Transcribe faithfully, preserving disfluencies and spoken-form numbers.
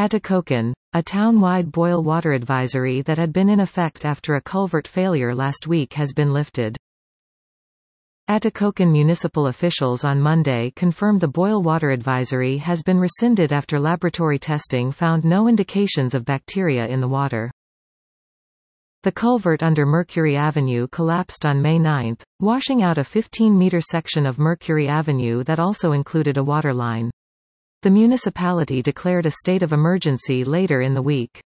Atikokan, a town-wide boil water advisory that had been in effect after a culvert failure last week has been lifted. Atikokan municipal officials on Monday confirmed the boil water advisory has been rescinded after laboratory testing found no indications of bacteria in the water. The culvert under Mercury Avenue collapsed on May ninth, washing out a fifteen meter section of Mercury Avenue that also included a water line. The municipality declared a state of emergency later in the week.